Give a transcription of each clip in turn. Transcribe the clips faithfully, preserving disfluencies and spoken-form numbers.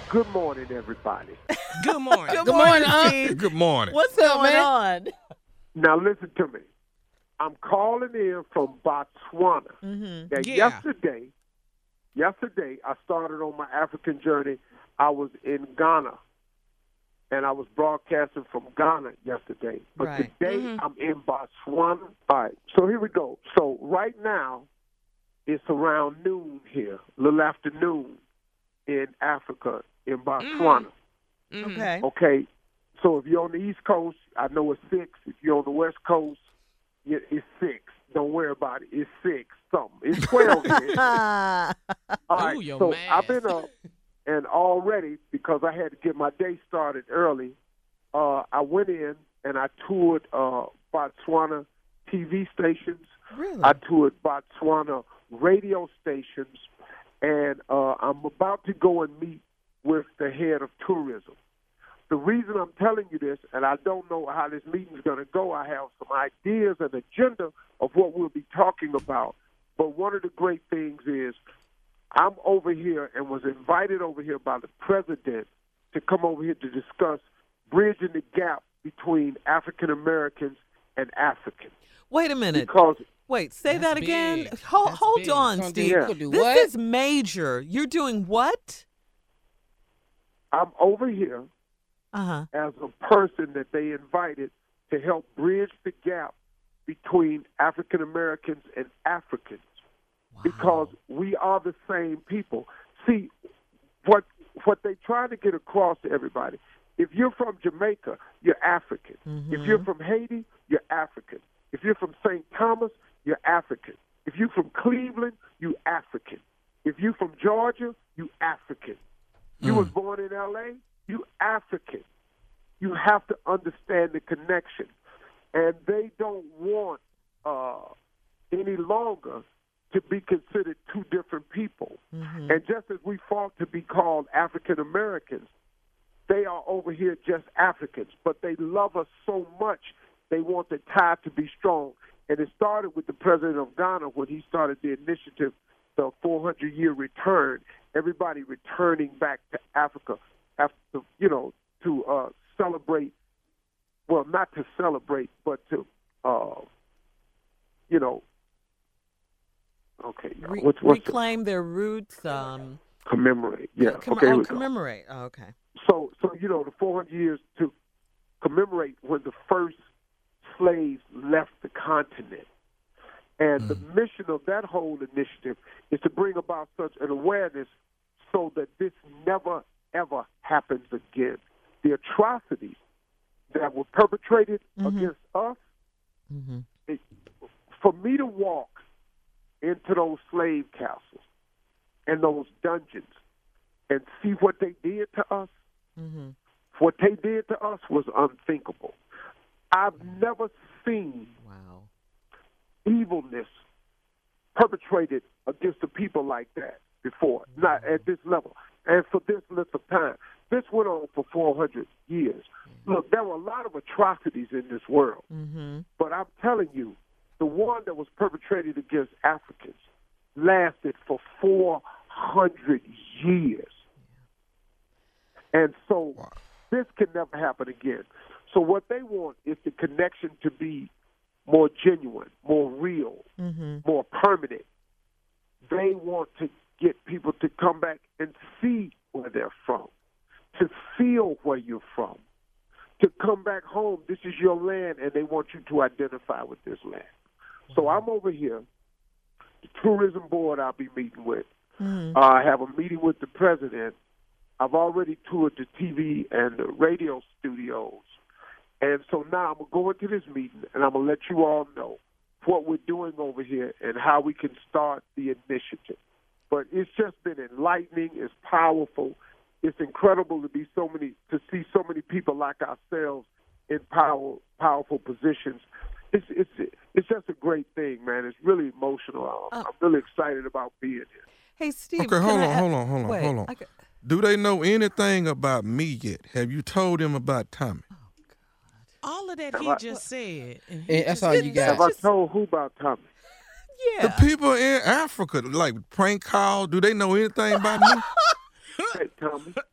Good morning, everybody. Good morning. Good Good morning, morning, Unc. Steve. Good morning. What's What's up, going man? on? Now, listen to me. I'm calling in from Botswana. Mm-hmm. Now, Yeah. yesterday, yesterday, I started on my African journey. I was in Ghana, and I was broadcasting from Ghana yesterday. But Right. today, Mhm. I'm in Botswana. All right, so here we go. So right now, it's around noon here, a little after noon in Africa, in Botswana. Mhm. Okay. Okay, so if you're on the East Coast, I know it's six. If you're on the West Coast, yeah, it's six. Don't worry about it. It's six something. It's twelve here. Ah. All right, Ooh, your so math. I've been up, and already because I had to get my day started early, uh, I went in and I toured uh, Botswana T V stations. Really? I toured Botswana radio stations, and uh, I'm about to go and meet with the head of tourism. The reason I'm telling you this, and I don't know how this meeting's going to go, I have some ideas and agenda of what we'll be talking about. But one of the great things is I'm over here and was invited over here by the president to come over here to discuss bridging the gap between African Americans and Africans. Wait a minute. Because Wait, say That's that again. big. Hold, That's hold big. on, Gonna do- Steve. Yeah. gonna do This what? is major. You're doing what? I'm over here Uh-huh. as a person that they invited to help bridge the gap between African Americans and Africans because we are the same people. See, what what they try to get across to everybody, if you're from Jamaica, you're African. If you're from Haiti, you're African. If you're from Saint Thomas, you're African. If you're from Cleveland, you African. If you're from Georgia, you African. You was born in L A, you African. You have to understand the connection. And they don't want uh, any longer to be considered two different people. And just as we fought to be called African Americans, they are over here just Africans. But they love us so much, they want the tie to be strong. And it started with the president of Ghana when he started the initiative, the four hundred year return, everybody returning back to Africa after, you know, to uh, celebrate, well, not to celebrate, but to, uh, you know, okay, Re- what's, what's the- reclaim their roots. Um, commemorate, yeah, comm- okay, here oh, we go. commemorate. Oh, okay. So, so you know, the four hundred years to commemorate when the first slaves left the continent. And the mission of that whole initiative is to bring about such an awareness so that this never, ever happens again. The atrocities that were perpetrated against us, Mm-hmm. it, for me to walk into those slave castles and those dungeons and see what they did to us, Mm-hmm. what they did to us was unthinkable. I've never seen Wow. evilness perpetrated against the people like that before, not at this level, and for this length of time. This went on for four hundred years. Look, there were a lot of atrocities in this world, Mm-hmm. but I'm telling you, the one that was perpetrated against Africans lasted for four hundred years. And so this can never happen again. So what they want is the connection to be more genuine, more real, Mm-hmm. more permanent. They want to get people to come back and see where they're from, to feel where you're from, to come back home. This is your land, and they want you to identify with this land. So I'm over here, the tourism board I'll be meeting with. Mm-hmm. Uh, I have a meeting with the president. I've already toured the T V and the radio studios. And so now I'm going to go into this meeting, and I'm going to let you all know what we're doing over here and how we can start the initiative. But it's just been enlightening. It's powerful. It's incredible to be so many, to see so many people like ourselves in power, powerful positions. It's it's it's just a great thing, man. It's really emotional. I'm, Uh, I'm really excited about being here. Hey, Steve. Okay, can hold I on, a- hold on, hold on, Wait, hold on. I got- Do they know anything about me yet? Have you told them about Tommy? All of that Have he I- just said. And he Yeah, that's just all you did got. Have I told who about Tommy? yeah. The people in Africa, like prank call, do they know anything about me? Hey, Tommy.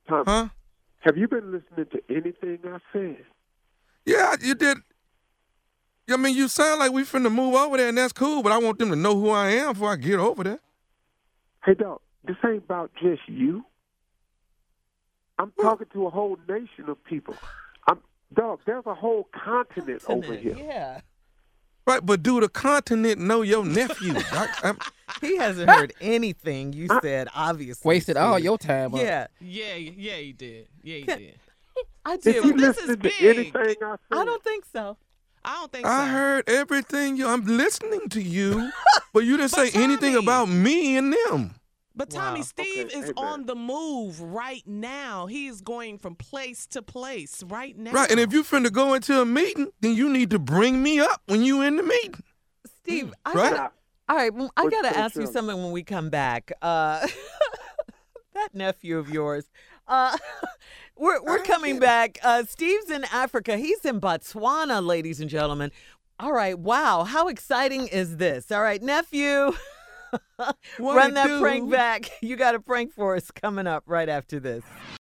Tommy, Huh? have you been listening to anything I said? Yeah, you did. I mean, you sound like we finna move over there, and that's cool, but I want them to know who I am before I get over there. Hey, dog, this ain't about just you. I'm talking to a whole nation of people. I'm, dog, there's a whole continent, over here. Yeah. Right, but do the continent know your nephew? I, I'm, He hasn't heard anything you said, obviously. Wasted all Steve. your time. up. Yeah, Yeah, yeah, he did. Yeah, he Can- did. I Did do. you this listen is to big. anything I said? I don't think so. I don't think I so. heard everything. You, I'm listening to you, but you didn't But say anything Tommy- about me and them. But Tommy, Wow. Steve Okay, is hey, man. on the move right now. He is going from place to place right now. Right, and if you finna go into a meeting, then you need to bring me up when you in the meeting. Steve, I Right? gotta, all right, well, I What's got to that, ask you Shirley? something when we come back. Uh, that nephew of yours. Uh, we're we're coming back. Uh, Steve's in Africa. He's in Botswana, ladies and gentlemen. All right, wow, how exciting is this? All right, nephew, What run it that do? prank back. You got a prank for us coming up right after this.